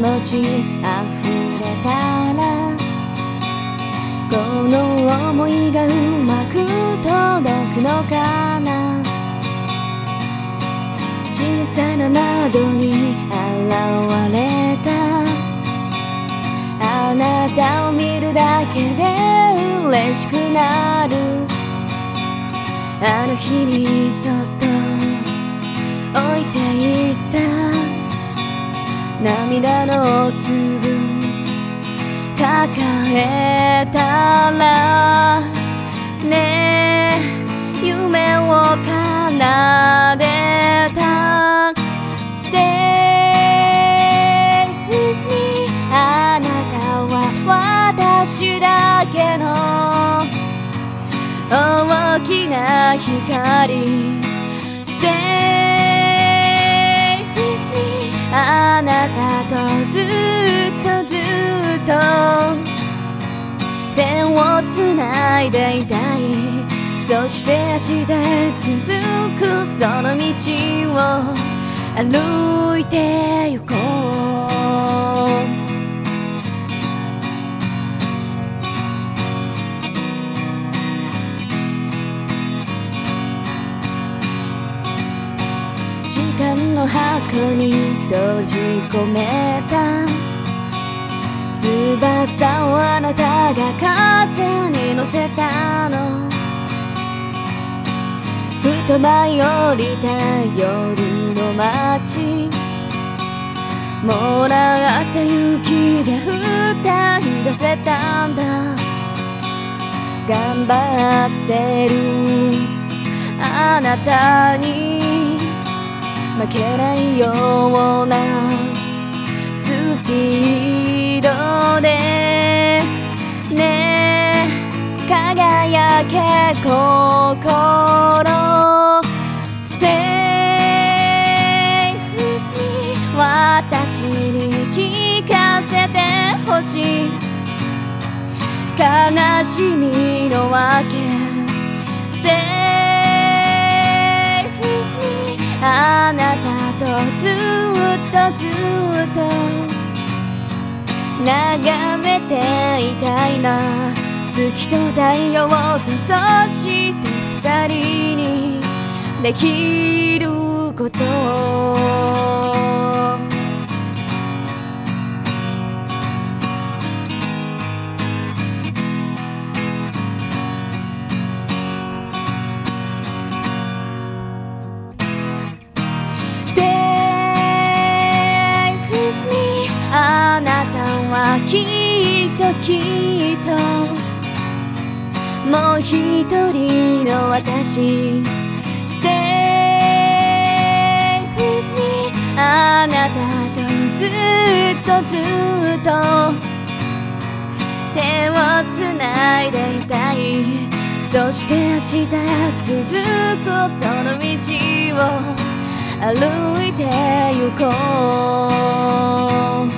持ち溢れたらこの想いがうまく届くのかな。小さな窓に現れたあなたを見るだけで嬉しくなる。あの日にそっと置いていった涙の粒抱えたらねえ夢を奏でた Stay with me あなたは私だけの大きな光 Stay with me あなたとずっと手をつないでいたい。そして明日へ続くその道を歩いて行こう。時間の箱に閉じ込めた翼をあなたが風に乗せたの。ふと舞い降りた夜の街もらった雪で歌い出せたんだ。頑張ってるあなたに負けないようなスピードでねえ輝け心 Stay with me 私に聞かせてほしい悲しみのわけ Stay with me あなたとずっと眺めていたいな。月と太陽とそして二人にできることあなたはきっともう一人の私 Stay with me あなたとずっと手をつないでいたい。そして明日続くその道を歩いて行こう。